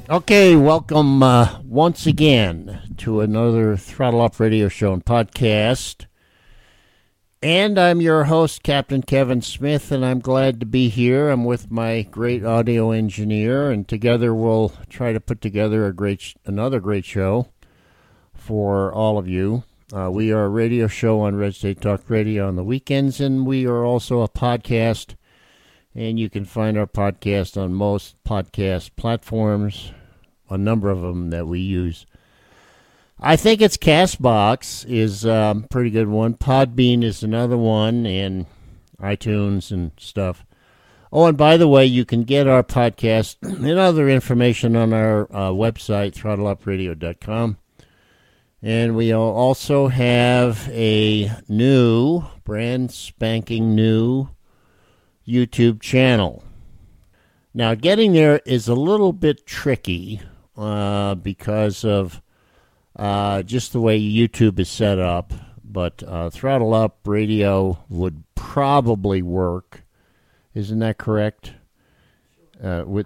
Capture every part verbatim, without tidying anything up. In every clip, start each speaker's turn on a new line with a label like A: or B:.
A: Okay, welcome uh, once again to another Throttle Up Radio Show and podcast. And I'm your host, Captain Kevin Smith, and I'm glad to be here. I'm with my great audio engineer, and together we'll try to put together a great, another great show for all of you. Uh, we are a radio show on Red State Talk Radio on the weekends, and we are also a podcast. And you can find our podcast on most podcast platforms, a number of them that we use. I think it's CastBox is a um, pretty good one. Podbean is another one, and iTunes and stuff. Oh, and by the way, you can get our podcast and other information on our uh, website, throttle up radio dot com. And we also have a new, brand spanking new YouTube channel. Now, getting there is a little bit tricky uh, because of uh, just the way YouTube is set up, but uh, Throttle Up Radio would probably work. Isn't that correct? Uh, with,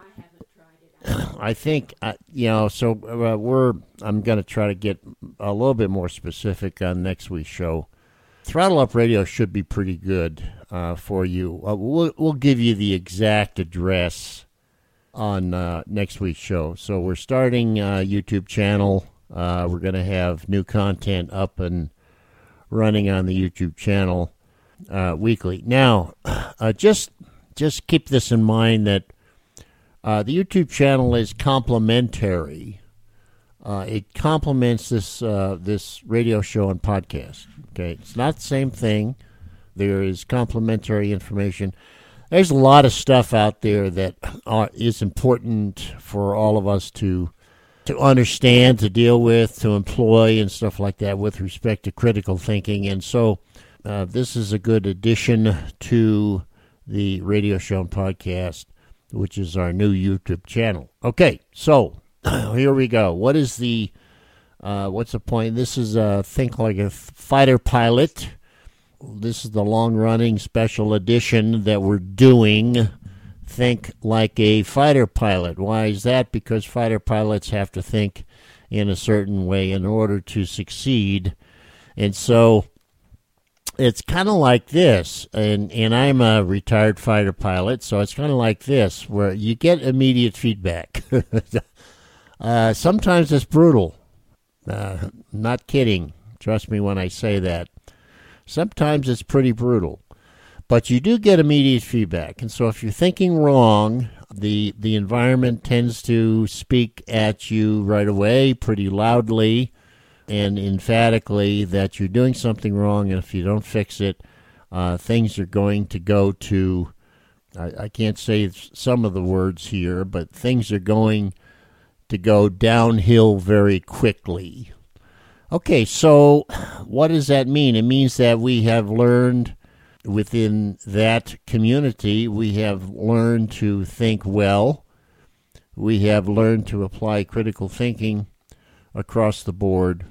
A: I think, uh, you know, so uh, we're, I'm going to try to get a little bit more specific on next week's show. Throttle Up Radio should be pretty good uh, for you. Uh, we'll, we'll give you the exact address on uh, next week's show. So we're starting a YouTube channel. Uh, we're going to have new content up and running on the YouTube channel uh, weekly. Now, uh, just just keep this in mind that uh, the YouTube channel is complimentary. Uh, it complements this uh, this radio show and podcast. Okay, it's not the same thing. There is complimentary information. There's a lot of stuff out there that are, is important for all of us to to understand, to deal with, to employ, and stuff like that with respect to critical thinking. And so, uh, this is a good addition to the radio show and podcast, which is our new YouTube channel. Okay, so here we go. What is the Uh, what's the point? This is uh, Think Like a Fighter Pilot. This is the long-running special edition that we're doing. Think Like a Fighter Pilot. Why is that? Because fighter pilots have to think in a certain way in order to succeed. And so it's kind of like this. And, and I'm a retired fighter pilot, so it's kind of like this, where you get immediate feedback. uh, sometimes it's brutal. Uh, not kidding. Trust me when I say that. Sometimes it's pretty brutal. But you do get immediate feedback. And so if you're thinking wrong, the the environment tends to speak at you right away pretty loudly and emphatically that you're doing something wrong. And if you don't fix it, uh, things are going to go to, I, I can't say some of the words here, but things are going to go downhill very quickly. Okay, so what does that mean? It means that we have learned within that community, we have learned to think well. We have learned to apply critical thinking across the board.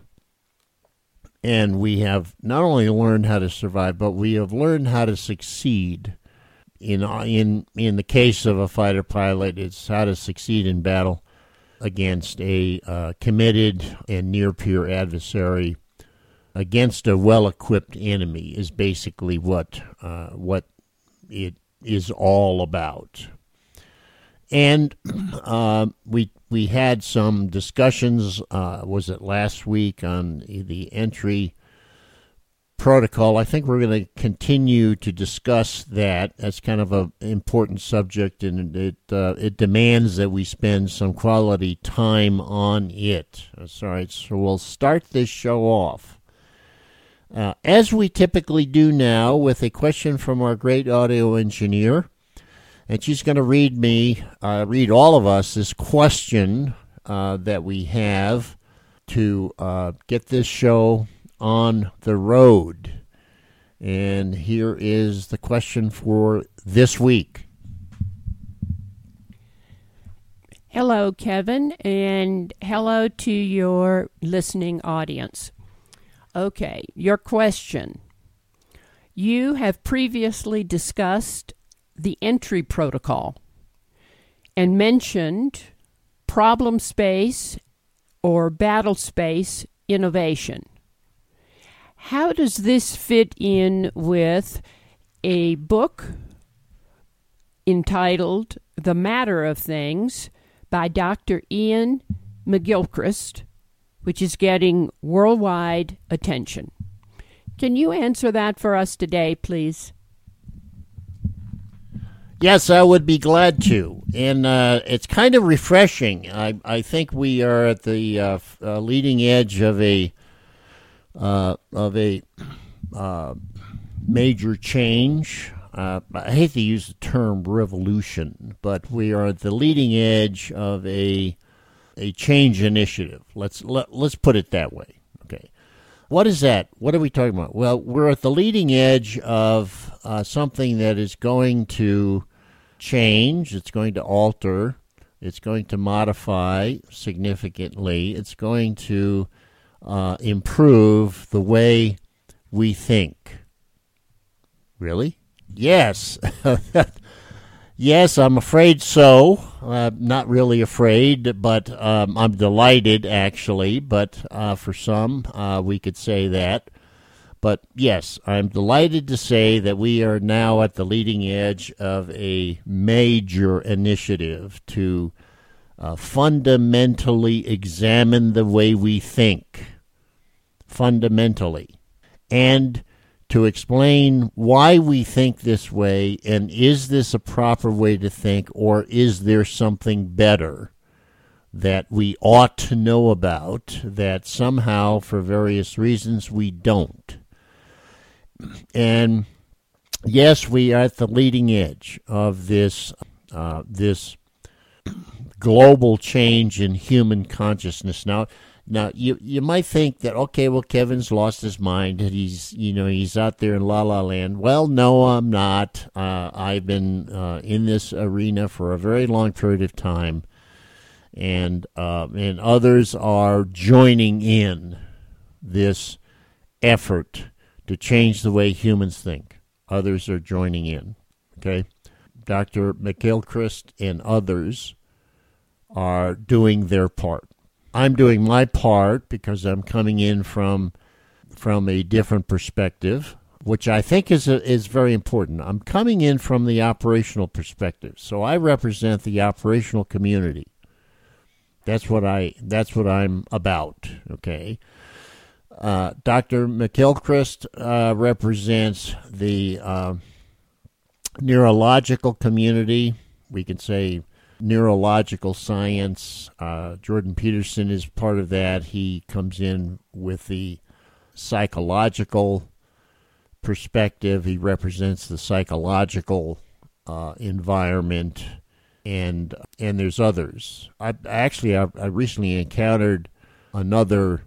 A: And we have not only learned how to survive, but we have learned how to succeed. In, in, in the case of a fighter pilot, it's how to succeed in battle against a uh, committed and near-peer adversary, against a well-equipped enemy, is basically what uh, what it is all about. And uh, we we had some discussions, uh, was it last week, on the entry protocol. I think we're going to continue to discuss that. That's kind of an important subject, and it uh, it demands that we spend some quality time on it. That's all right. So we'll start this show off, uh, as we typically do now, with a question from our great audio engineer, and she's going to read me, uh, read all of us this question uh, that we have to uh, get this show on the road. And here is the question for this week.
B: Hello, Kevin, and hello to your listening audience. Okay, your question. You have previously discussed the entry protocol and mentioned problem space or battle space innovation. How does this fit in with a book entitled The Matter of Things by Doctor Ian McGilchrist, which is getting worldwide attention? Can you answer that for us today, please?
A: Yes, I would be glad to. And uh, it's kind of refreshing. I, I think we are at the uh, uh, leading edge of a uh, of a uh, major change. Uh, I hate to use the term revolution, but we are at the leading edge of a a change initiative. Let's let, let's put it that way. Okay, what is that? What are we talking about? Well, we're at the leading edge of uh, something that is going to change. It's going to alter. It's going to modify significantly. It's going to uh, improve the way we think. Really? Yes. Yes, I'm afraid so. Uh, not really afraid, but um, I'm delighted, actually. But uh, for some, uh, we could say that. But yes, I'm delighted to say that we are now at the leading edge of a major initiative to uh, fundamentally examine the way we think. Fundamentally. And to explain why we think this way, and is this a proper way to think, or is there something better that we ought to know about that somehow, for various reasons, we don't. And yes, we are at the leading edge of this uh, this global change in human consciousness. Now, now you you might think that, okay, well, Kevin's lost his mind. He's you know he's out there in La La Land. Well, no, I'm not. Uh, I've been uh, in this arena for a very long period of time, and uh, and others are joining in this effort to change the way humans think. Others are joining in. Okay, Doctor McGilchrist and others are doing their part. I'm doing my part because I'm coming in from from a different perspective, which I think is a, is very important. I'm coming in from the operational perspective, so I represent the operational community. That's what I. That's what I'm about. Okay. Uh, Doctor McGilchrist uh, represents the uh, neurological community. We can say neurological science. Uh, Jordan Peterson is part of that. He comes in with the psychological perspective. He represents the psychological uh, environment, and and there's others. I actually I, I recently encountered another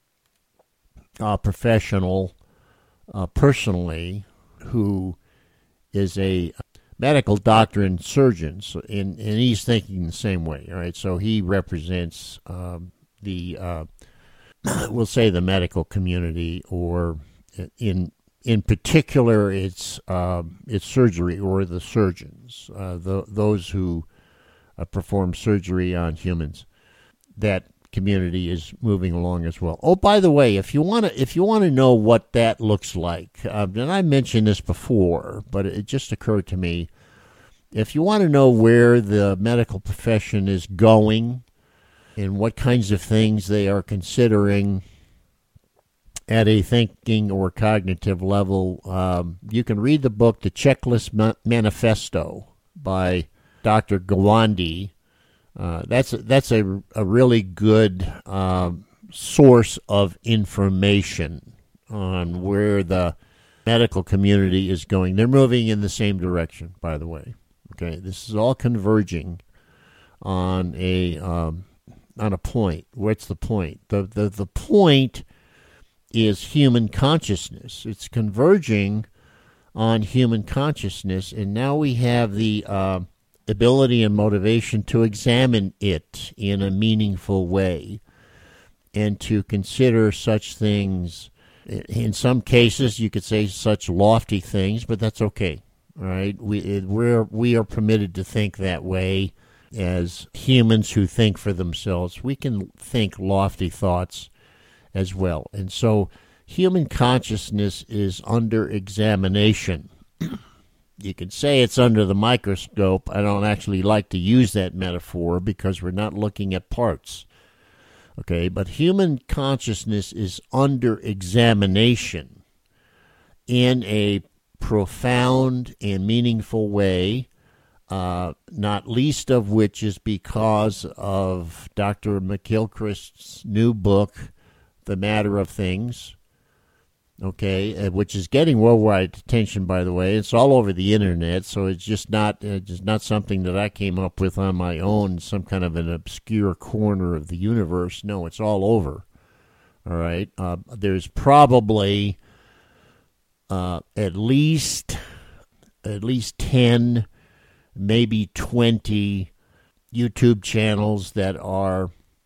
A: uh, professional uh, personally who is a medical doctor and surgeon, so, and, and he's thinking the same way. All right, so he represents um, the uh, we'll say the medical community, or in in particular, it's uh, it's surgery, or the surgeons, uh, the, those who uh, perform surgery on humans. That community is moving along as well. Oh, by the way, if you want to if you want to know what that looks like, uh, and I mentioned this before, but it just occurred to me. If you want to know where the medical profession is going and what kinds of things they are considering at a thinking or cognitive level, um, you can read the book The Checklist Ma- Manifesto by Doctor Gawande. Uh, that's a, that's a, a really good uh, source of information on where the medical community is going. They're moving in the same direction, by the way. Okay, this is all converging on a um, on a point. What's the point? The, the the point is human consciousness. It's converging on human consciousness, and now we have the uh, ability and motivation to examine it in a meaningful way and to consider such things. In some cases, you could say such lofty things, but that's okay. All right, we we're we are permitted to think that way. as humans who think for themselves. We can think lofty thoughts as well. And so human consciousness is under examination. You could say it's under the microscope. I don't actually like to use that metaphor because we're not looking at parts. Okay, but human consciousness is under examination in a profound and meaningful way, uh, not least of which is because of Doctor McGilchrist's new book, The Matter of Things, okay, uh, which is getting worldwide attention, by the way. It's all over the internet, so it's just not uh, just not something that I came up with on my own, some kind of an obscure corner of the universe. No, it's all over, all right? Uh, there's probably uh, at least at least ten, maybe twenty YouTube channels that are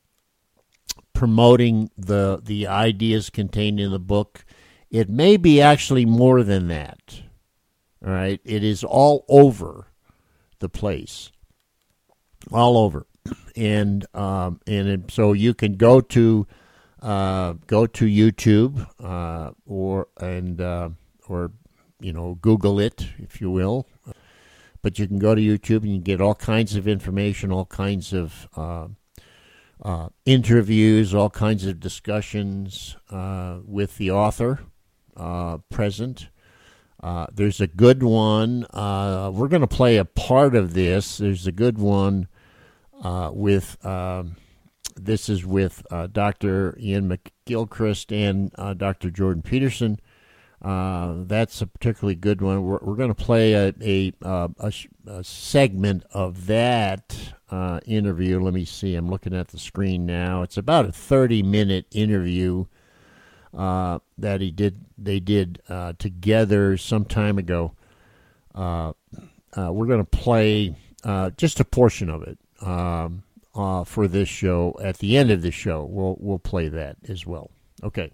A: promoting the the ideas contained in the book. It may be actually more than that. All right, it is all over the place, all over, and um, and it, so you can go to uh, go to YouTube uh, or and uh, or you know Google it, if you will. But you can go to YouTube and you can get all kinds of information, all kinds of uh, uh, interviews, all kinds of discussions uh, with the author uh, present. Uh, there's a good one. Uh, we're going to play a part of this. There's a good one uh, with, uh, this is with uh, Doctor Ian McGilchrist and uh, Doctor Jordan Peterson. Uh, that's a particularly good one. We're, we're going to play a a, uh, a a segment of that uh, interview. Let me see. I'm looking at the screen now. It's about a thirty minute interview uh, that he did. They did uh, together some time ago. Uh, uh, we're going to play uh, just a portion of it um, uh, for this show. At the end of the show, we'll we'll play that as well. Okay.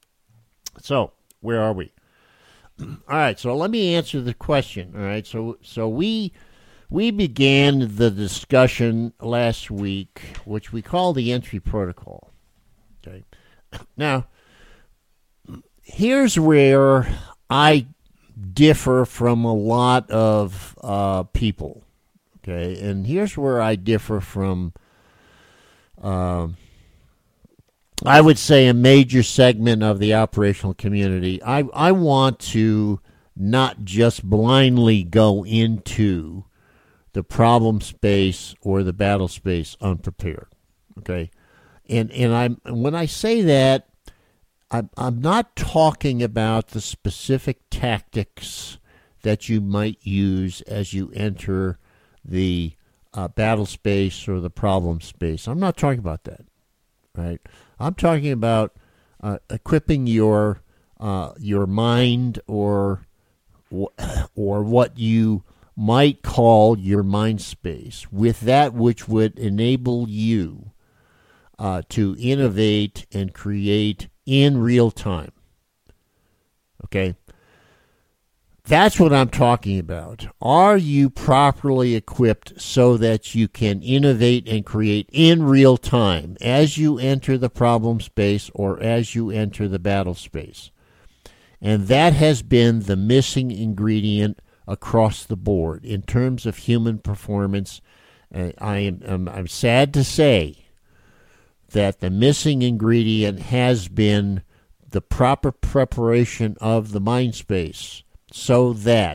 A: So. Where are we? All right, so let me answer the question. All right, so so we we began the discussion last week, which we call the entry protocol. Okay, now here's where I differ from a lot of uh, people. Okay, and here's where I differ from. Uh, I would say a major segment of the operational community. I, I want to not just blindly go into the problem space or the battle space unprepared. Okay, and and I'm when I say that, I'm I'm not talking about the specific tactics that you might use as you enter the uh, battle space or the problem space. I'm not talking about that. Right. I'm talking about uh, equipping your uh, your mind or or what you might call your mind space with that which would enable you uh, to innovate and create in real time. Okay? That's what I'm talking about. Are you properly equipped so that you can innovate and create in real time as you enter the problem space or as you enter the battle space? And that has been the missing ingredient across the board in terms of human performance. Uh, I am I'm, I'm sad to say that the missing ingredient has been the proper preparation of the mind space. So that,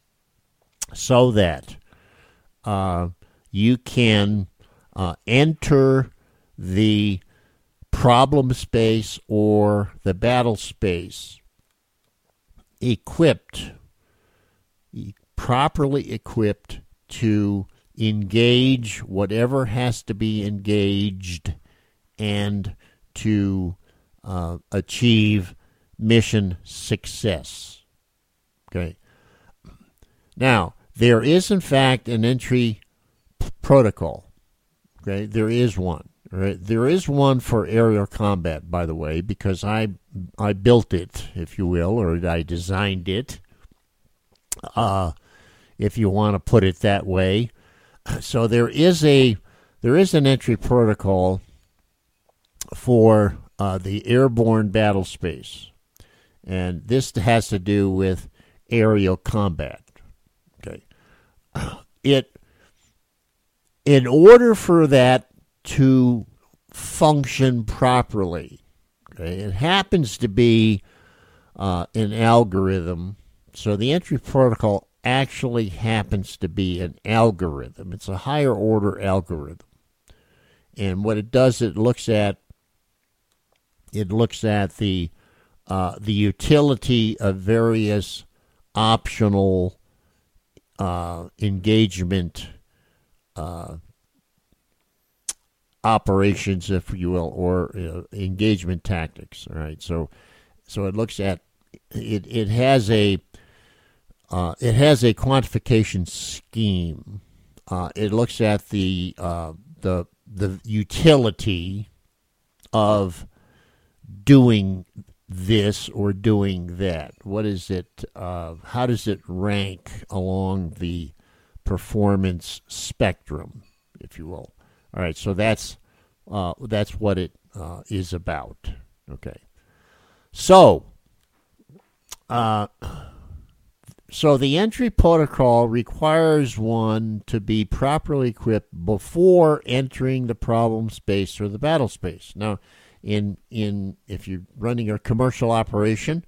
A: so that uh, you can uh, enter the problem space or the battle space equipped, properly equipped to engage whatever has to be engaged and to uh, achieve mission success. Okay. Now, there is, in fact, an entry p- protocol. Okay, there is one. Right? There is one for aerial combat, by the way, because I I built it, if you will, or I designed it, uh, if you want to put it that way. so there is a there is an entry protocol for uh, the airborne battle space, and this has to do with aerial combat. Okay, it in order for that to function properly, okay, it happens to be uh, an algorithm. So the entry protocol actually happens to be an algorithm. It's a higher order algorithm. And what it does, it looks at it looks at the uh, the utility of various optional uh, engagement uh, operations, if you will, or uh, engagement tactics. All right, so so it looks at it. It has a uh, it has a quantification scheme. Uh, it looks at the uh, the the utility of doing this or doing that. What is it? Uh, how does it rank along the performance spectrum, if you will? All right, so that's uh, that's what it uh, is about. Okay, so uh, so the entry protocol requires one to be properly equipped before entering the problem space or the battle space. Now, in in if you're running a commercial operation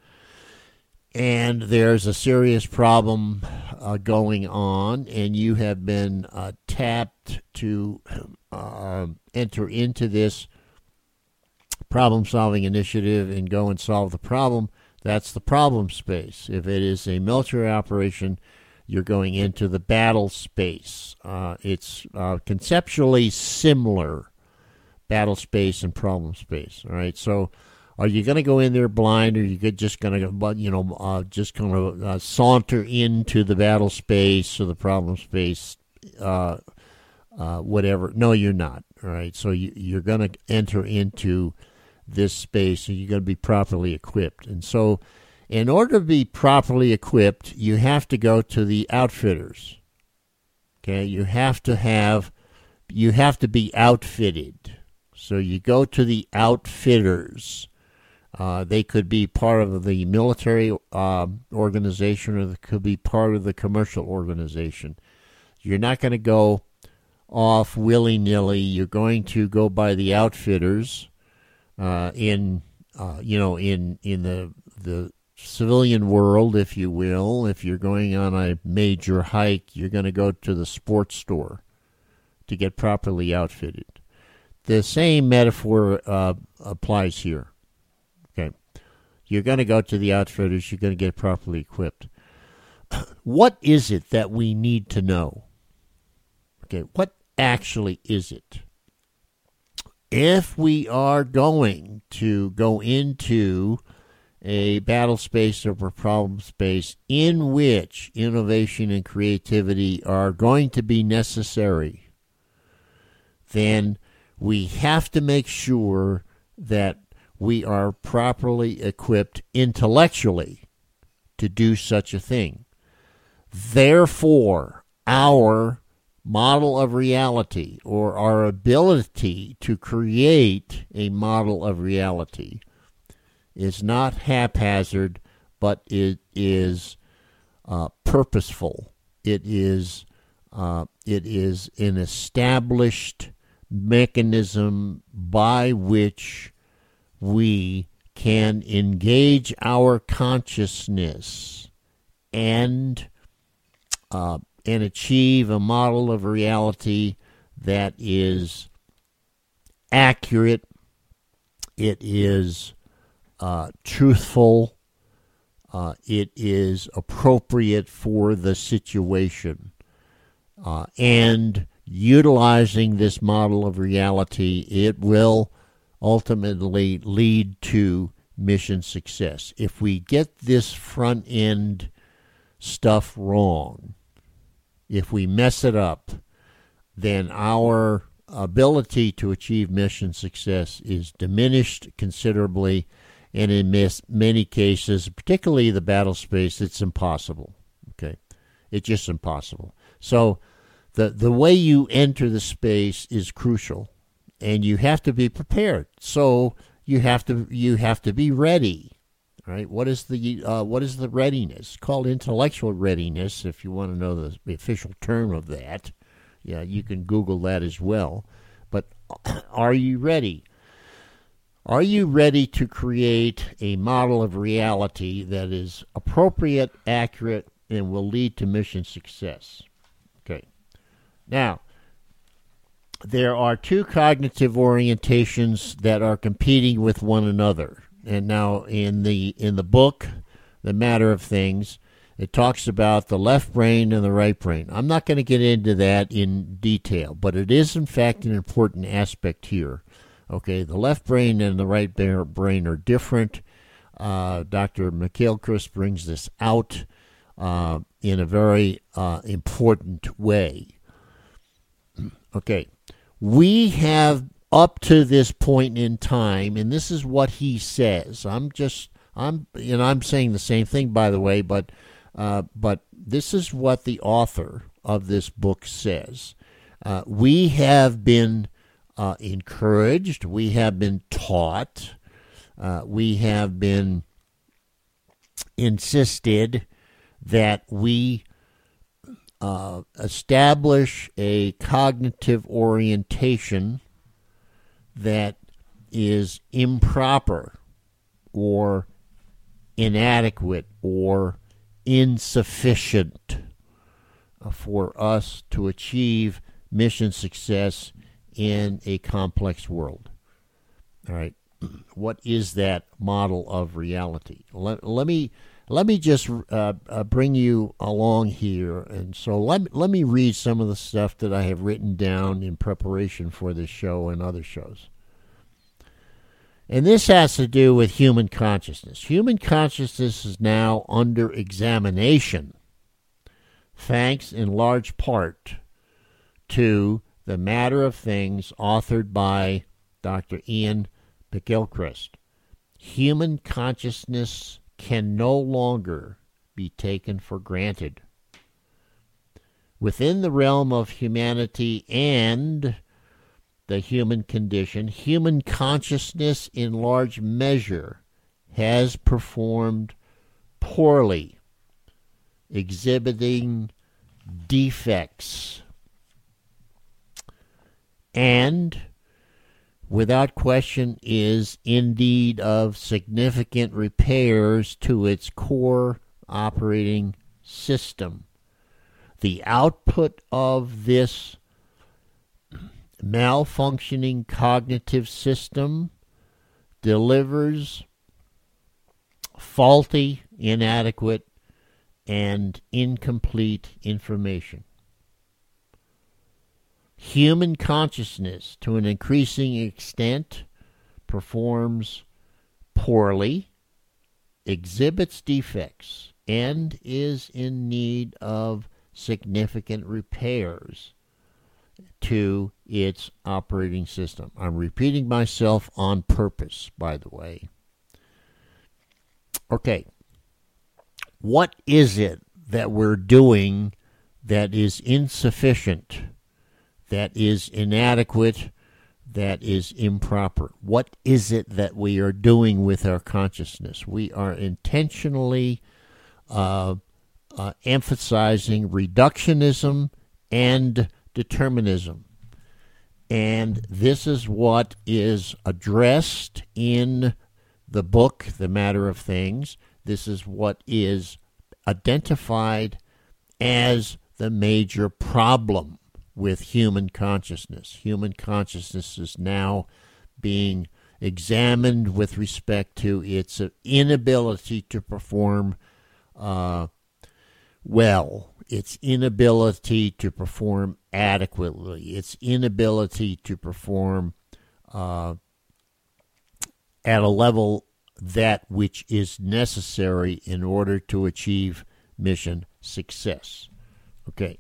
A: and there's a serious problem uh, going on, and you have been uh, tapped to uh, enter into this problem-solving initiative and go and solve the problem, that's the problem space. If it is a military operation, you're going into the battle space. Uh, it's uh, conceptually similar, battle space and problem space. All right, so are you going to go in there blind, or are you just going to, you know, uh, just kind of uh, saunter into the battle space or the problem space, uh, uh, whatever? No, you're not. All right, so you, you're going to enter into this space, and you're going to be properly equipped. And so, in order to be properly equipped, you have to go to the outfitters. Okay, you have to have, you have to be outfitted. So you go to the outfitters. Uh, they could be part of the military uh, organization, or they could be part of the commercial organization. You're not going to go off willy-nilly. You're going to go by the outfitters. Uh, in uh, you know, in in the the civilian world, if you will, if you're going on a major hike, you're going to go to the sports store to get properly outfitted. The same metaphor uh, applies here. Okay, you're going to go to the outfitters. You're going to get properly equipped. What is it that we need to know? Okay, what actually is it? If we are going to go into a battle space or a problem space in which innovation and creativity are going to be necessary, then we have to make sure that we are properly equipped intellectually to do such a thing. Therefore, our model of reality, or our ability to create a model of reality, is not haphazard, but it is uh, purposeful. It is uh, it is an established mechanism by which we can engage our consciousness and uh, and achieve a model of reality that is accurate, it is uh, truthful, uh, it is appropriate for the situation. Uh, and utilizing this model of reality, it will ultimately lead to mission success. If we get this front end stuff wrong, if we mess it up, then our ability to achieve mission success is diminished considerably, and in many cases, particularly the battle space, it's impossible. Okay, it's just impossible. So the the way you enter the space is crucial, and you have to be prepared. So you have to you have to be ready. Right? What is the uh, what is the readiness? It's called intellectual readiness. If you want to know the, the official term of that, yeah, you can Google that as well. But are you ready? Are you ready to create a model of reality that is appropriate, accurate, and will lead to mission success? Okay. Now, there are two cognitive orientations that are competing with one another. And now in the in the book, The Matter of Things, it talks about the left brain and the right brain. I'm not going to get into that in detail, but it is in fact an important aspect here. Okay, the left brain and the right brain are different. Uh, Doctor McGilchrist brings this out uh, in a very uh, important way. Okay, we have up to this point in time, and this is what he says. I'm just, I'm, you know, I'm saying the same thing, by the way, but, uh, but this is what the author of this book says. Uh, we have been uh, encouraged, we have been taught, uh, we have been insisted that we uh, establish a cognitive orientation that is improper or inadequate or insufficient for us to achieve mission success in a complex world. All right. What is that model of reality? Let, let me let me just uh, uh, bring you along here, and so let let me read some of the stuff that I have written down in preparation for this show and other shows. And this has to do with human consciousness. Human consciousness is now under examination, thanks in large part to The Matter of Things, authored by Doctor Ian McGilchrist. Human consciousness can no longer be taken for granted. Within the realm of humanity and the human condition, human consciousness in large measure has performed poorly, exhibiting defects, and without question is in need of significant repairs to its core operating system. The output of this malfunctioning cognitive system delivers faulty, inadequate, and incomplete information. Human consciousness, to an increasing extent, performs poorly, exhibits defects, and is in need of significant repairs to its operating system. I'm repeating myself on purpose, by the way. Okay. What is it that we're doing that is insufficient, that is inadequate, that is improper? What is it that we are doing with our consciousness? We are intentionally uh, uh, emphasizing reductionism and determinism. And this is what is addressed in the book, The Matter of Things. This is what is identified as the major problem with human consciousness. Human consciousness is now being examined with respect to its inability to perform uh, well, its inability to perform adequately, its inability to perform uh, at a level that which is necessary in order to achieve mission success. Okay.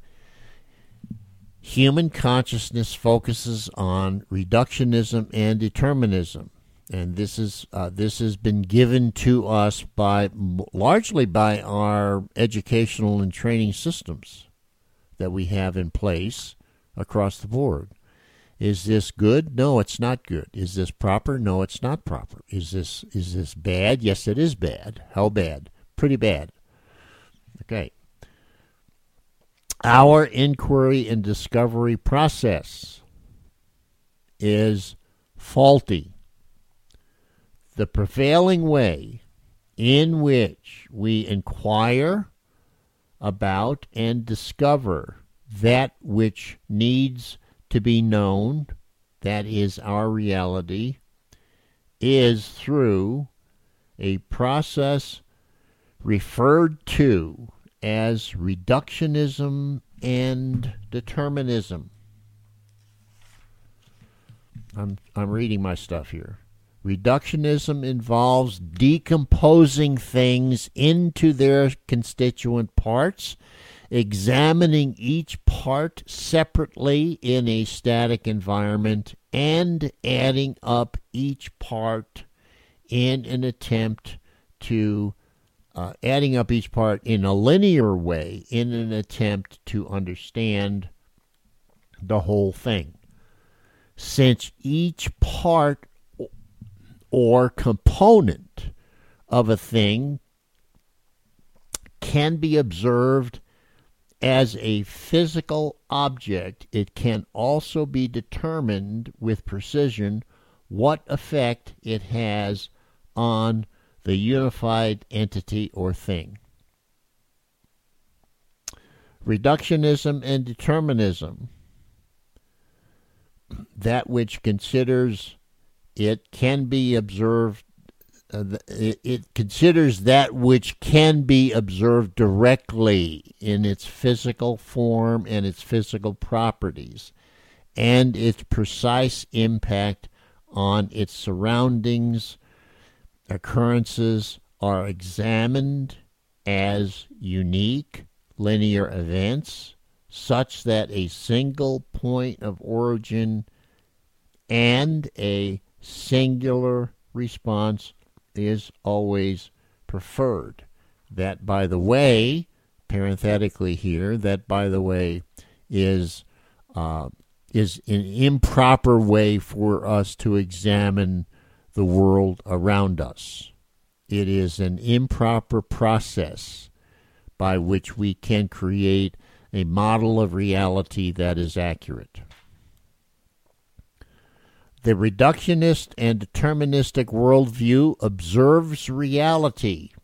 A: Human consciousness focuses on reductionism and determinism, and this is uh, this has been given to us by largely by our educational and training systems. that we have in place across the board. Is this good? No, it's not good. Is this proper? No, it's not proper. Is this is this bad? Yes, it is bad. How bad? Pretty bad. Okay. Our inquiry and discovery process is faulty. The prevailing way in which we inquire about and discover that which needs to be known, that is our reality, is through a process referred to as reductionism and determinism. I'm I'm reading my stuff here. Reductionism involves decomposing things into their constituent parts, examining each part separately in a static environment, and adding up each part in an attempt to uh, adding up each part in a linear way in an attempt to understand the whole thing. Since each part or component of a thing can be observed as a physical object, it can also be determined with precision what effect it has on the unified entity or thing. Reductionism and determinism, that which considers it can be observed, uh, it, it considers that which can be observed directly in its physical form and its physical properties, and its precise impact on its surroundings. Occurrences are examined as unique linear events, such that a single point of origin and a singular response is always preferred. That, by the way, parenthetically here, that, by the way, is uh, is an improper way for us to examine the world around us. It is an improper process by which we can create a model of reality that is accurate. The reductionist and deterministic worldview observes reality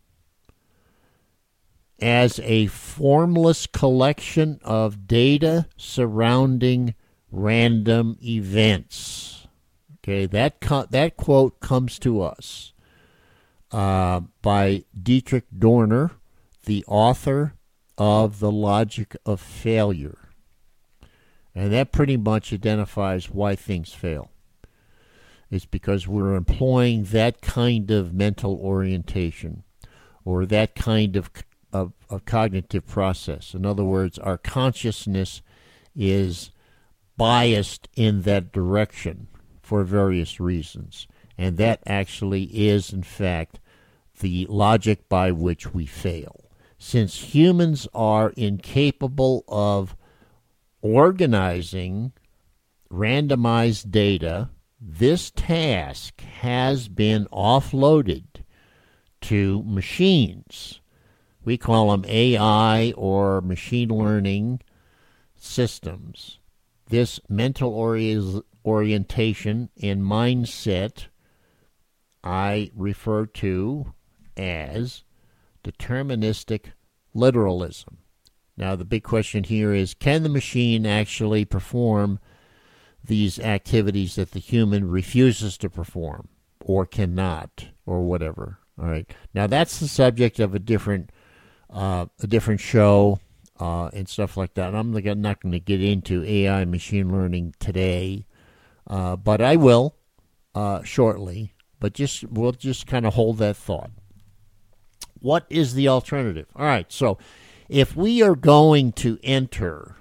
A: as a formless collection of data surrounding random events. Okay, that co- that quote comes to us uh, by Dietrich Dorner, the author of The Logic of Failure. And that pretty much identifies why things fail. It's because we're employing that kind of mental orientation or that kind of, of, of cognitive process. In other words, our consciousness is biased in that direction for various reasons. And that actually is, in fact, the logic by which we fail. Since humans are incapable of organizing randomized data, this task has been offloaded to machines. We call them A I or machine learning systems. This mental ori- orientation and mindset I refer to as deterministic literalism. Now, the big question here is, can the machine actually perform these activities that the human refuses to perform or cannot or whatever? All right. Now, that's the subject of a different uh, a different show uh, and stuff like that. I'm not going to get into A I machine learning today, uh, but I will uh, shortly. But just we'll just kind of hold that thought. What is the alternative? All right, so if we are going to enter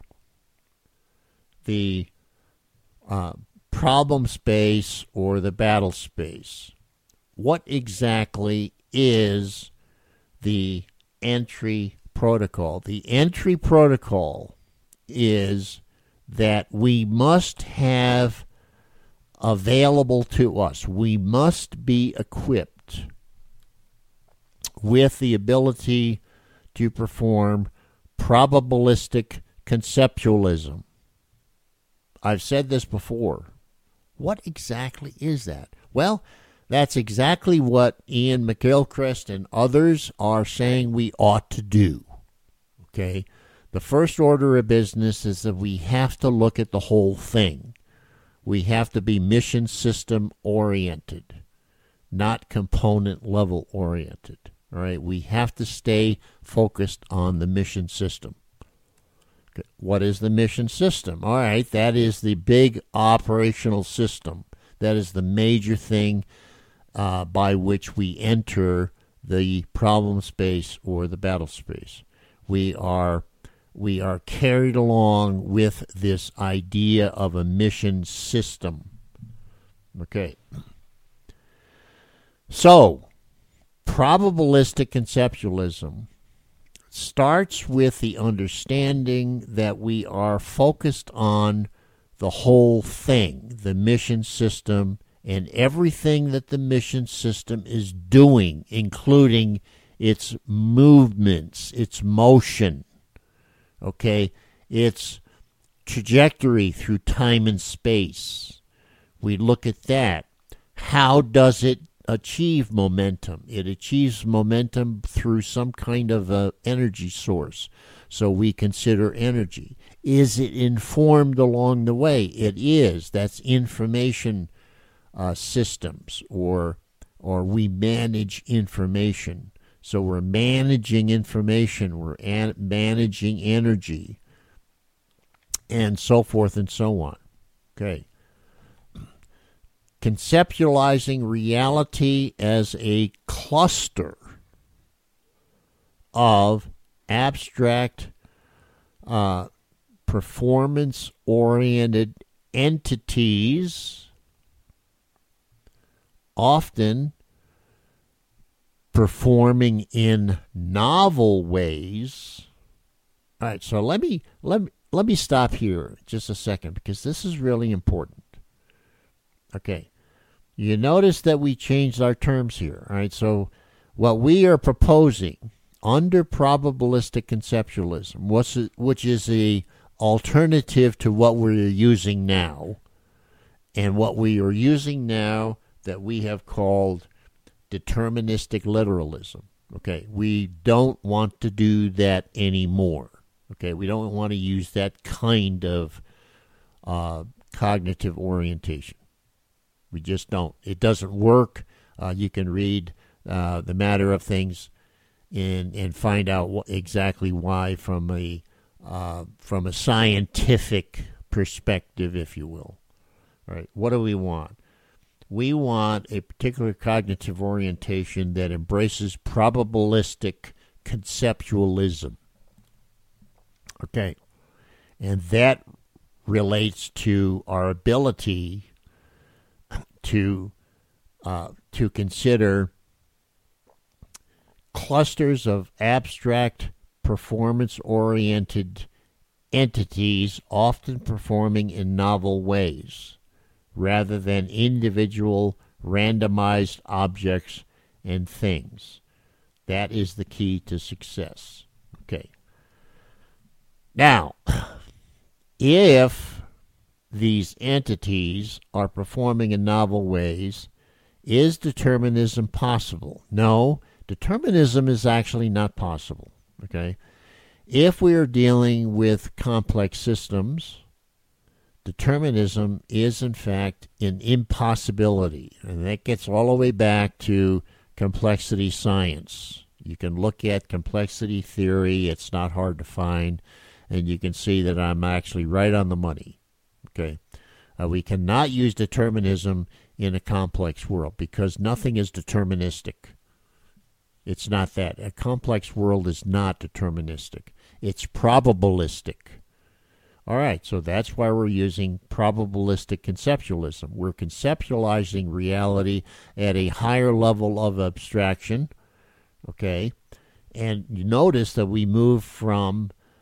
A: the uh, problem space or the battle space, what exactly is the entry protocol? The entry protocol is that we must have available to us, we must be equipped with the ability to perform probabilistic conceptualism. I've said this before. What exactly is that? Well, that's exactly what Ian McGilchrist and others are saying we ought to do. Okay? The first order of business is that we have to look at the whole thing. We have to be mission system oriented, not component level oriented. All right? We have to stay focused on the mission system. Okay. What is the mission system? All right, that is the big operational system. That is the major thing uh, by which we enter the problem space or the battle space. We are we are carried along with this idea of a mission system. Okay. So, probabilistic conceptualism starts with the understanding that we are focused on the whole thing, the mission system, and everything that the mission system is doing, including its movements, its motion, okay, its trajectory through time and space. We look at that. How does it achieve momentum? It achieves momentum through some kind of a energy source. So we consider energy. Is it informed along the way? It is. That's information uh, systems, or or we manage information. So we're managing information, we're an- managing energy, and so forth and so on. Okay. Conceptualizing reality as a cluster of abstract, uh, performance-oriented entities, often performing in novel ways. All right, so let me let me let me stop here just a second, because this is really important. Okay, you notice that we changed our terms here. All right, so what we are proposing under probabilistic conceptualism, which is a alternative to what we're using now, and what we are using now that we have called deterministic literalism. Okay, we don't want to do that anymore. Okay, we don't want to use that kind of uh, cognitive orientation. We just don't. It doesn't work. Uh, you can read uh, The Matter of Things and and find out what, exactly why from a uh, from a scientific perspective, if you will. All right. What do we want? We want a particular cognitive orientation that embraces probabilistic conceptualism. Okay. And that relates to our ability to uh, to consider clusters of abstract, performance-oriented entities, often performing in novel ways, rather than individual, randomized objects and things. That is the key to success. Okay. Now, if these entities are performing in novel ways, is determinism possible? No, determinism is actually not possible. Okay? If we are dealing with complex systems, determinism is in fact an impossibility. And that gets all the way back to complexity science. You can look at complexity theory, it's not hard to find, and you can see that I'm actually right on the money. Okay, uh, we cannot use determinism in a complex world because nothing is deterministic. It's not that. A complex world is not deterministic. It's probabilistic. All right, so that's why we're using probabilistic conceptualism. We're conceptualizing reality at a higher level of abstraction, okay? And you notice that we move from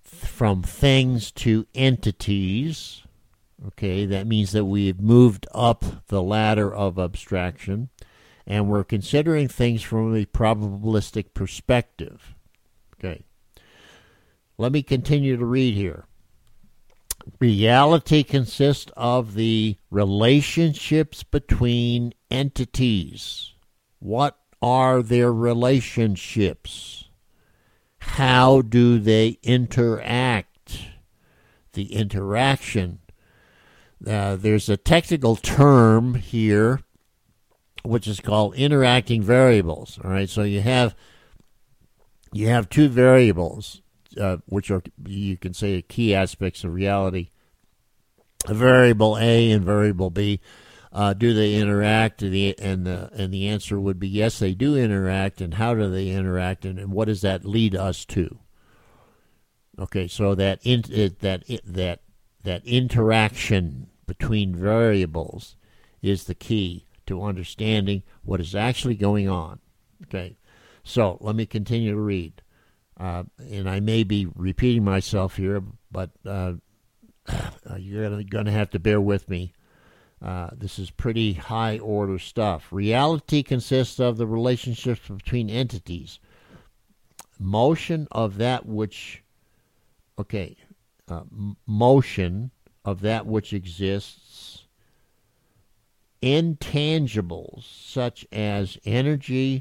A: from things to entities. Okay, that means that we've moved up the ladder of abstraction, and we're considering things from a probabilistic perspective. Okay, let me continue to read here. Reality consists of the relationships between entities. What are their relationships? How do they interact? The interaction. Uh, there's a technical term here which is called interacting variables. All right, so you have you have two variables, uh, which are, you can say, key aspects of reality. A variable A and variable B. Uh, do they interact? And the and the and the answer would be yes, they do interact. And how do they interact? And, and what does that lead us to? Okay, so that in, it, that it, that that interaction between variables is the key to understanding what is actually going on. Okay, so let me continue to read, uh, and I may be repeating myself here, but uh, you're going to have to bear with me. Uh, this is pretty high order stuff. Reality consists of the relationships between entities. Motion of that which, okay, uh, motion of that which exists. Intangibles such as energy,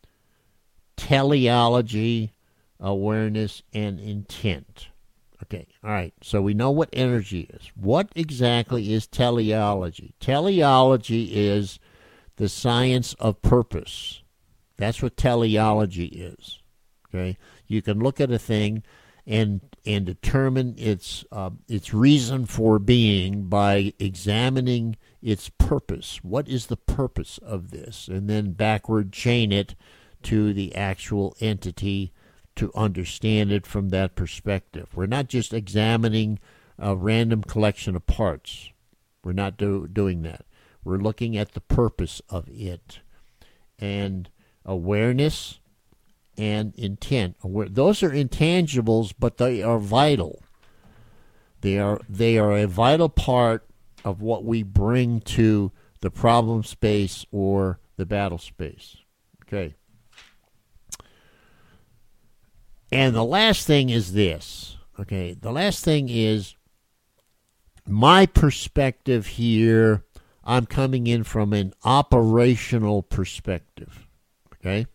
A: teleology, awareness, and intent. Okay, all right, so we know what energy is. What exactly is teleology? Teleology is the science of purpose. That's what teleology is. Okay, you can look at a thing and and determine its uh, its reason for being by examining its purpose. What is the purpose of this? And then backward chain it to the actual entity to understand it from that perspective. We're not just examining a random collection of parts. We're not do, doing that. We're looking at the purpose of it. And awareness and intent. Those are intangibles, but they are vital. They are they are a vital part of what we bring to the problem space or the battle space. Okay. And the last thing is this. Okay, the last thing is my perspective here. I'm coming in from an operational perspective. Okay.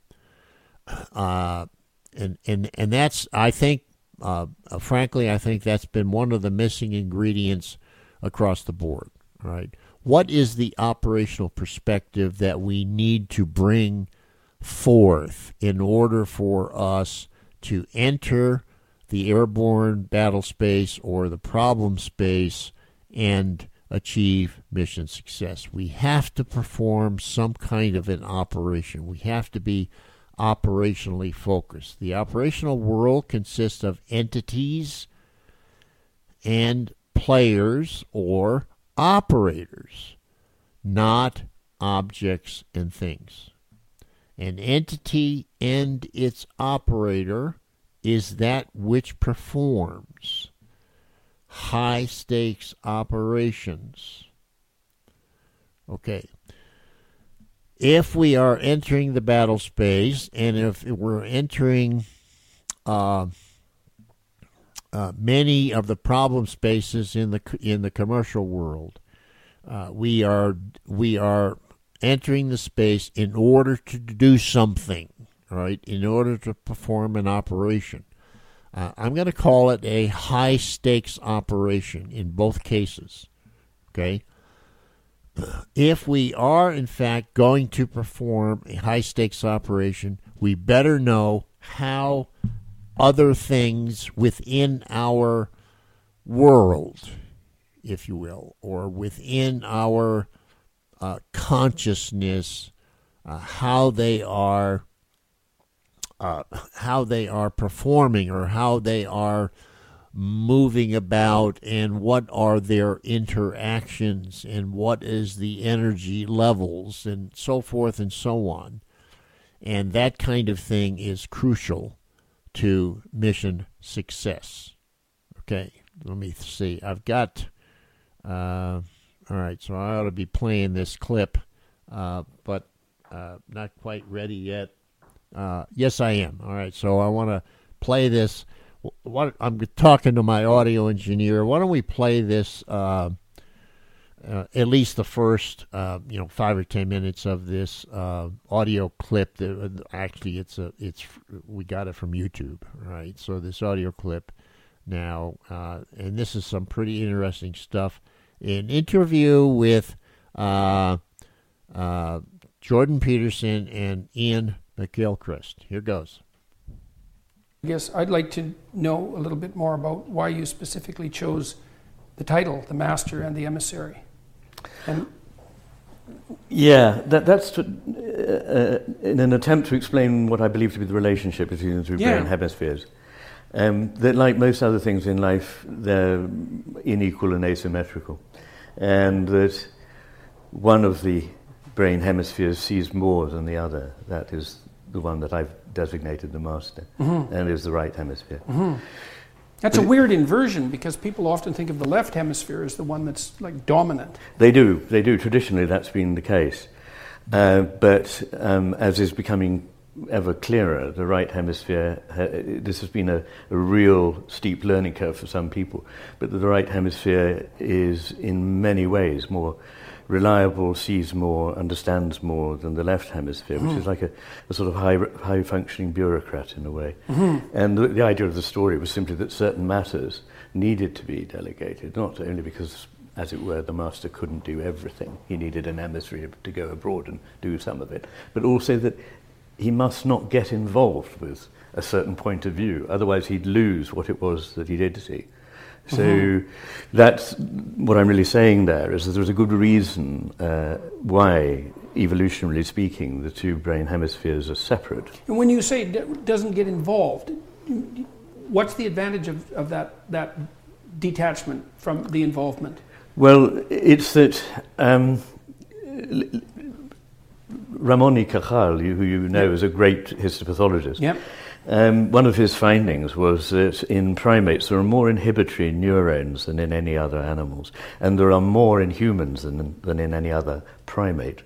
A: Uh, and, and, and that's, I think, uh, uh, frankly, I think that's been one of the missing ingredients across the board. All right. What is the operational perspective that we need to bring forth in order for us to enter the airborne battle space or the problem space and achieve mission success? We have to perform some kind of an operation. We have to be operationally focused. The operational world consists of entities and players or operators, not objects and things. An entity and its operator is that which performs high-stakes operations. Okay. If we are entering the battle space, and if we're entering uh, uh, many of the problem spaces in the in the commercial world, uh, we are we are entering the space in order to do something, all right, in order to perform an operation. Uh, I'm going to call it a high-stakes operation in both cases, okay? If we are, in fact, going to perform a high-stakes operation, we better know how other things within our world, if you will, or within our uh, consciousness, uh, how they are, uh, how they are performing, or how they are moving about, and what are their interactions, and what is the energy levels, and so forth and so on. And that kind of thing is crucial to mission success. Okay, let me see. I've got, uh, all right, so I ought to be playing this clip, uh, but uh, not quite ready yet. Uh, yes, I am. All right, so I want to play this. What, I'm talking to my audio engineer. Why don't we play this, uh, uh, at least the first, uh, you know, five or ten minutes of this uh, audio clip. That actually, it's a, it's we got it from YouTube, right? So this audio clip now, uh, and this is some pretty interesting stuff. An interview with uh, uh, Jordan Peterson and Ian McGilchrist. Here goes.
C: I guess I'd like to know a little bit more about why you specifically chose the title, The Master and the Emissary. And
D: yeah, that, that's to, uh, in an attempt to explain what I believe to be the relationship between the two
C: yeah.
D: brain hemispheres. Um, that, like most other things in life, they're unequal and asymmetrical, and that one of the brain hemispheres sees more than the other. That is the one that I've designated the master, mm-hmm. and is the right hemisphere.
C: Mm-hmm. That's but a weird inversion, because people often think of the left hemisphere as the one that's like dominant.
D: They do, they do. Traditionally, that's been the case. Uh, but um, as is becoming ever clearer, the right hemisphere, ha- this has been a, a real steep learning curve for some people, but the right hemisphere is in many ways more reliable, sees more, understands more than the left hemisphere, which mm. is like a, a sort of high, high-functioning bureaucrat in a way. Mm-hmm. And the, the idea of the story was simply that certain matters needed to be delegated, not only because, as it were, the master couldn't do everything. He needed an emissary to go abroad and do some of it, but also that he must not get involved with a certain point of view, otherwise he'd lose what it was that he did see. So mm-hmm. that's what I'm really saying there, is that there's a good reason uh, why, evolutionarily speaking, the two brain hemispheres are separate.
C: And when you say it doesn't get involved, what's the advantage of, of that, that detachment from the involvement?
D: Well, it's that um, Ramon y Cajal, who you know yep. is a great histopathologist,
C: yep.
D: Um, one of his findings was that in primates there are more inhibitory neurons than in any other animals, and there are more in humans than, than in any other primate.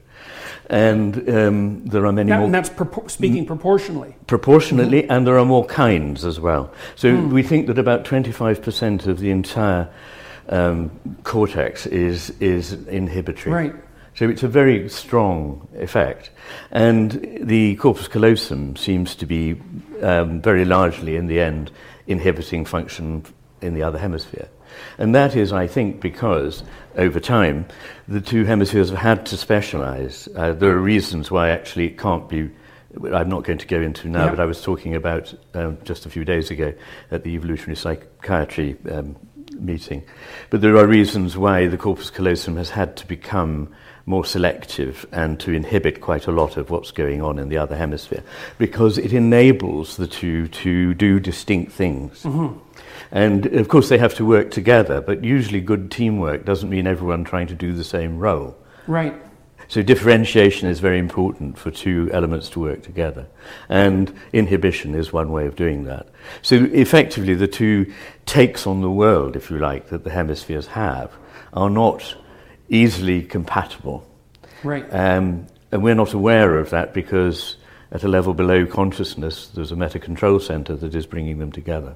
D: And um, there are many
C: that,
D: more...
C: And that's propor- speaking proportionally.
D: Proportionately, mm-hmm. and there are more kinds as well. So mm. we think that about twenty-five percent of the entire um, cortex is, is inhibitory.
C: Right.
D: So it's a very strong effect. And the corpus callosum seems to be um, very largely, in the end, inhibiting function in the other hemisphere. And that is, I think, because, over time, the two hemispheres have had to specialize. Uh, there are reasons why, actually, it can't be... I'm not going to go into now, yep. but I was talking about, um, just a few days ago, at the evolutionary psychiatry um, meeting. But there are reasons why the corpus callosum has had to become more selective and to inhibit quite a lot of what's going on in the other hemisphere, because it enables the two to do distinct things. Mm-hmm. And of course they have to work together, but usually good teamwork doesn't mean everyone trying to do the same role.
C: Right.
D: So differentiation is very important for two elements to work together, and inhibition is one way of doing that. So effectively the two takes on the world, if you like, that the hemispheres have are not easily compatible.
C: Right.
D: Um, and we're not aware of that because at a level below consciousness there's a meta-control center that is bringing them together.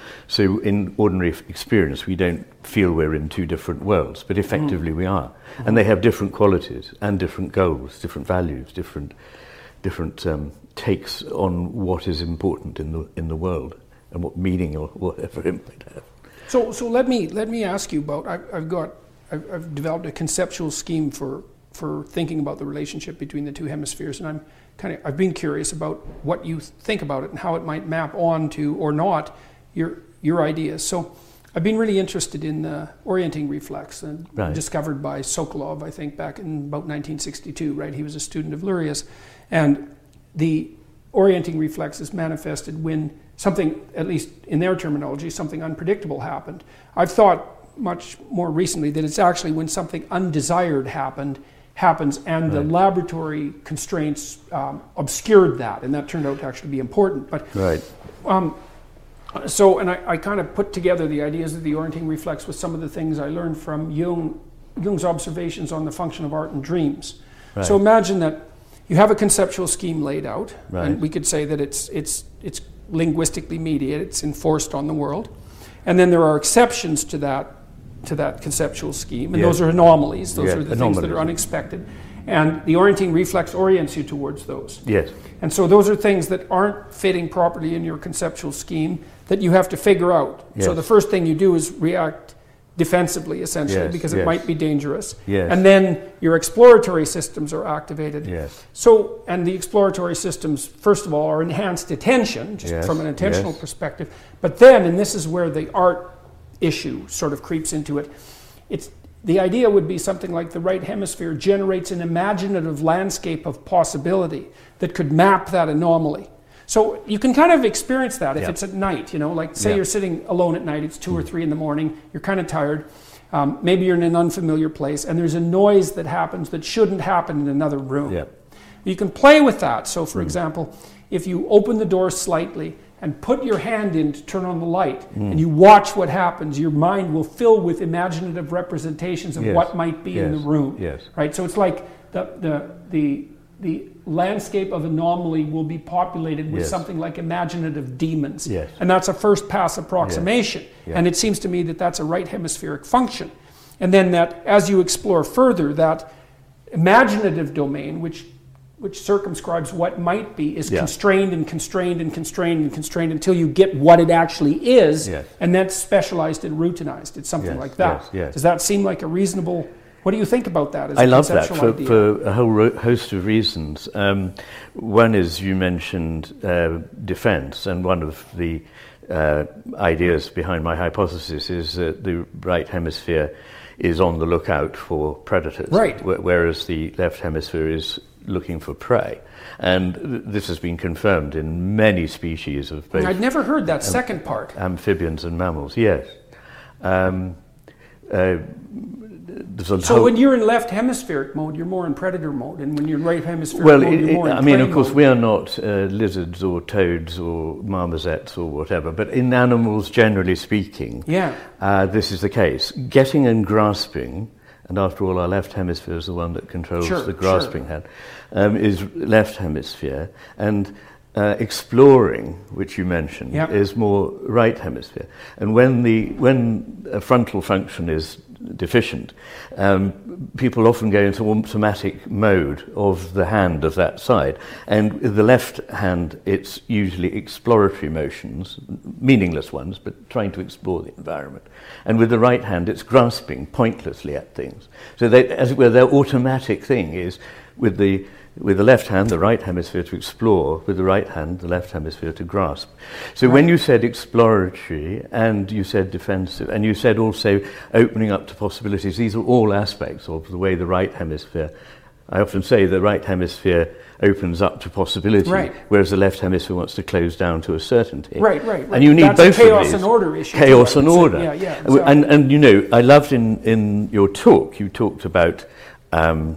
D: So in ordinary f- experience we don't feel we're in two different worlds, but effectively mm. we are. Mm-hmm. And they have different qualities and different goals, different values, different different um, takes on what is important in the in the world and what meaning or whatever it might have.
C: So so let me let me ask you about I, I've got I've, I've developed a conceptual scheme for for thinking about the relationship between the two hemispheres, and I'm kind of I've been curious about what you think about it and how it might map on to or not your your ideas. So I've been really interested in the orienting reflex, and right. discovered by Sokolov, I think, back in about nineteen sixty-two, right? He was a student of Luria's. And the orienting reflex is manifested when something, at least in their terminology, something unpredictable happened. I've thought much more recently that it's actually when something undesired happened, happens, and right. the laboratory constraints um, obscured that, and that turned out to actually be important. But
D: right.
C: um, So, and I, I kind of put together the ideas of the orienting reflex with some of the things I learned from Jung, Jung's observations on the function of art and dreams. Right. So imagine that you have a conceptual scheme laid out, right. and we could say that it's it's it's linguistically mediated, it's enforced on the world, and then there are exceptions to that to that conceptual scheme, and yes. those are anomalies. Those
D: yeah.
C: are the
D: anomalies.
C: things that are unexpected, and the orienting reflex orients you towards those.
D: Yes.
C: And so those are things that aren't fitting properly in your conceptual scheme that you have to figure out.
D: Yes.
C: So the first thing you do is react defensively, essentially,
D: yes,
C: because it
D: yes.
C: might be dangerous.
D: Yes.
C: And then your exploratory systems are activated.
D: Yes.
C: So, and the exploratory systems, first of all, are enhanced attention, just
D: yes.
C: from an intentional
D: yes.
C: perspective. But then, and this is where the art issue sort of creeps into it, it's the idea would be something like the right hemisphere generates an imaginative landscape of possibility that could map that anomaly. So you can kind of experience that if
D: yeah.
C: it's at night, you know, like say
D: yeah.
C: you're sitting alone at night, it's two mm. or three in the morning, you're kind of tired, um, maybe you're in an unfamiliar place, and there's a noise that happens that shouldn't happen in another room.
D: Yeah.
C: You can play with that. So for
D: mm.
C: example, if you open the door slightly and put your hand in to turn on the light,
D: mm.
C: and you watch what happens, your mind will fill with imaginative representations of
D: yes.
C: what might be
D: yes.
C: in the room.
D: Yes.
C: Right? So it's like the the the the landscape of anomaly will be populated with
D: yes.
C: something like imaginative demons.
D: Yes.
C: And that's a first pass approximation.
D: Yes. Yeah.
C: And it seems to me that that's a right hemispheric function. And then that as you explore further, that imaginative domain, which which circumscribes what might be, is
D: yeah.
C: constrained and constrained and constrained and constrained until you get what it actually is,
D: yes.
C: and that's specialized and routinized. It's something
D: yes.
C: like that.
D: Yes. Yes.
C: Does that seem like a reasonable... What do you think about that as
D: I
C: a
D: love that
C: conceptual
D: for,
C: idea?
D: for a whole ro- host of reasons. Um, one is you mentioned uh, defense, and one of the uh, ideas behind my hypothesis is that the right hemisphere is on the lookout for predators,
C: right.
D: wh- whereas the left hemisphere is looking for prey. And th- this has been confirmed in many species of both...
C: I'd never heard that um, second part.
D: Amphibians and mammals, yes. Um, uh,
C: So
D: whole
C: when you're in left hemispheric mode, you're more in predator mode, and when you're in right hemispheric
D: well,
C: mode,
D: it,
C: you're more
D: it,
C: in
D: I mean,
C: prey
D: of course,
C: mode.
D: we are not uh, lizards or toads or marmosets or whatever, but in animals, generally speaking,
C: yeah.
D: uh, this is the case. Getting and grasping, and after all, our left hemisphere is the one that controls
C: sure,
D: the grasping
C: sure.
D: hand, um, is left hemisphere, and Uh, exploring, which you mentioned,
C: yep.
D: is more right hemisphere. And when the when a frontal function is deficient, um, people often go into automatic mode of the hand of that side. And with the left hand, it's usually exploratory motions, meaningless ones, but trying to explore the environment. And with the right hand, it's grasping pointlessly at things. So they, as it were, their automatic thing is with the With the left hand, the right hemisphere to explore, with the right hand, the left hemisphere to grasp. So right. when you said exploratory, and you said defensive, and you said also opening up to possibilities, these are all aspects of the way the right hemisphere, I often say the right hemisphere opens up to possibility,
C: right.
D: whereas the left hemisphere wants to close down to a certainty.
C: Right, right, right.
D: And you need
C: That's
D: both
C: a chaos
D: of these.
C: and order issue.
D: Chaos
C: too,
D: and
C: say.
D: order.
C: Yeah, yeah, exactly.
D: And, and, you know, I loved in, in your talk, you talked about um,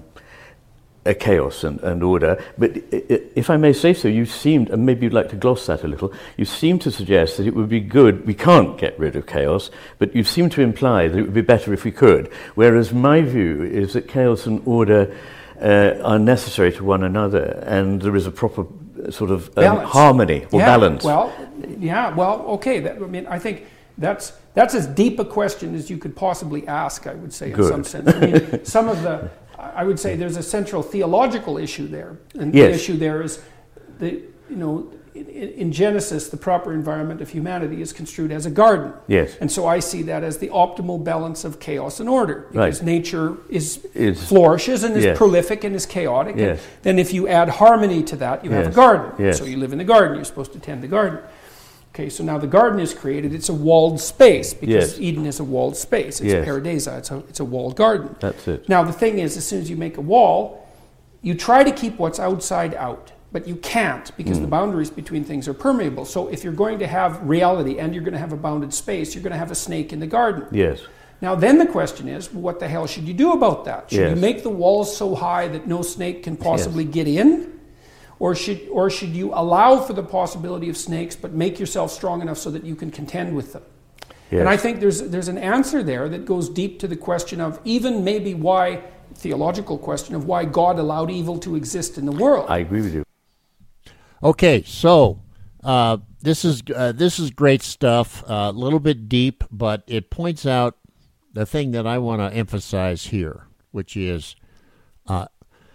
D: a chaos and, and order, but if I may say so, you seemed, and maybe you'd like to gloss that a little, you seem to suggest that it would be good, we can't get rid of chaos, but you seem to imply that it would be better if we could, whereas my view is that chaos and order uh, are necessary to one another, and there is a proper sort of um, harmony or
C: yeah,
D: balance.
C: Well, yeah, well, okay, that, I mean, I think that's that's as deep a question as you could possibly ask, I would say, in
D: good.
C: some sense. I mean, some of the I would say there's a central theological issue there, and
D: yes.
C: the issue there is the you know in, in Genesis the proper environment of humanity is construed as a garden.
D: Yes.
C: And so I see that as the optimal balance of chaos and order, because
D: right.
C: nature is
D: it's,
C: flourishes and is
D: yes.
C: prolific and is chaotic.
D: Yes.
C: And then if you add harmony to that, you
D: yes.
C: have a garden.
D: Yes.
C: So you live in the garden. You're supposed to tend the garden. Okay, so now the garden is created. It's a walled space, because
D: yes.
C: Eden is a walled space. It's
D: yes.
C: paradisa. It's a, it's a walled garden.
D: That's it.
C: Now the thing is, as soon as you make a wall, you try to keep what's outside out, but you can't, because mm. the boundaries between things are permeable. So if you're going to have reality and you're going to have a bounded space, you're going to have a snake in the garden.
D: Yes.
C: Now then the question is, well, what the hell should you do about that? Should
D: yes.
C: you make the walls so high that no snake can possibly
D: yes.
C: get in? Or should, or should you allow for the possibility of snakes, but make yourself strong enough so that you can contend with them?
D: Yes.
C: And I think there's there's an answer there that goes deep to the question of even maybe why, theological question of why God allowed evil to exist in the world.
D: I agree with you.
A: Okay, so uh, this is uh, this is great stuff. A uh, little bit deep, but it points out the thing that I want to emphasize here, which is uh,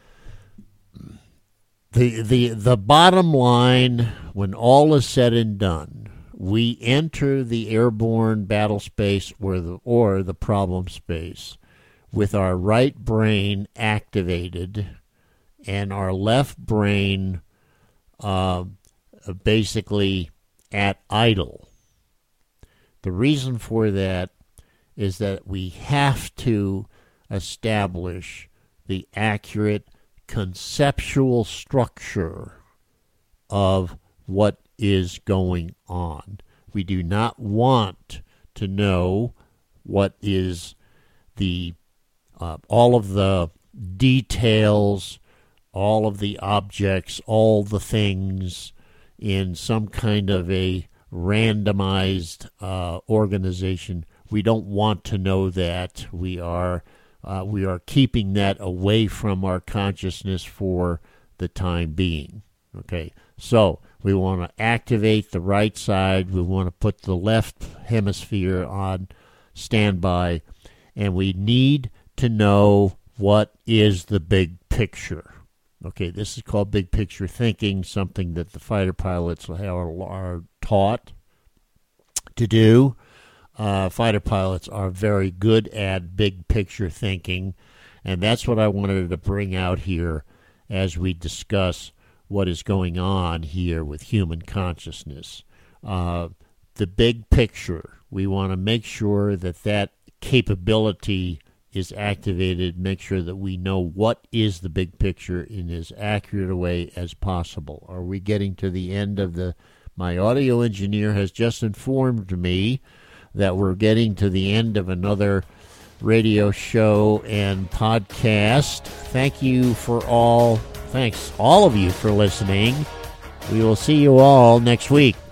A: the the the bottom line. When all is said and done, we enter the airborne battle space or the or the problem space with our right brain activated and our left brain uh, basically at idle. The reason for that is that we have to establish the accurate conceptual structure of what is going on. We do not want to know what is the uh, all of the details, all of the objects, all the things in some kind of a randomized uh, organization. We don't want to know that. We are uh, we are keeping that away from our consciousness for the time being. Okay, so we want to activate the right side. We want to put the left hemisphere on standby, and we need to know what is the big picture. Okay, this is called big picture thinking, something that the fighter pilots are, are taught to do. Uh, fighter pilots are very good at big picture thinking, and that's what I wanted to bring out here as we discuss what is going on here with human consciousness. Uh, the big picture, we want to make sure that that capability is activated, make sure that we know what is the big picture in as accurate a way as possible. Are we getting to the end of the... My audio engineer has just informed me that we're getting to the end of another radio show and podcast. Thank you for all, thanks all of you for listening. We will see you all next week.